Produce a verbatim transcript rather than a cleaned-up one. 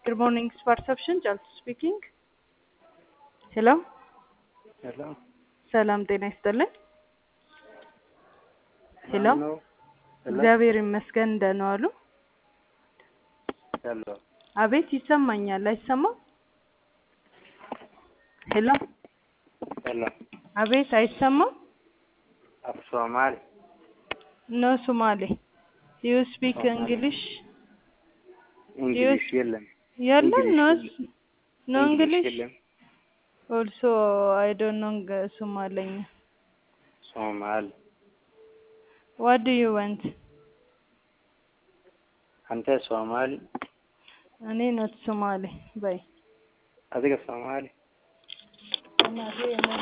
Good morning, Perception. Just speaking. Hello. Hello. ሰላም ጤና ይስጥልኝ። ሄሎ Hello. Hello. እግዚአብሔር ይመስገን እንደምን ዋሉ? Hello. አቤት ይሰማኛል አይሰማም? ሄሎ Hello. አቤት አይሰማም? Of Somali. No Somali. You speak Somali. English? English የለም። የለም no English no English. የለም። Also I don't know Somali. ሶማሊ። What do you want? አንተ ሶማሊ? እኔ not Somali. Bye. አዲጋ ሶማሊ? እናቴ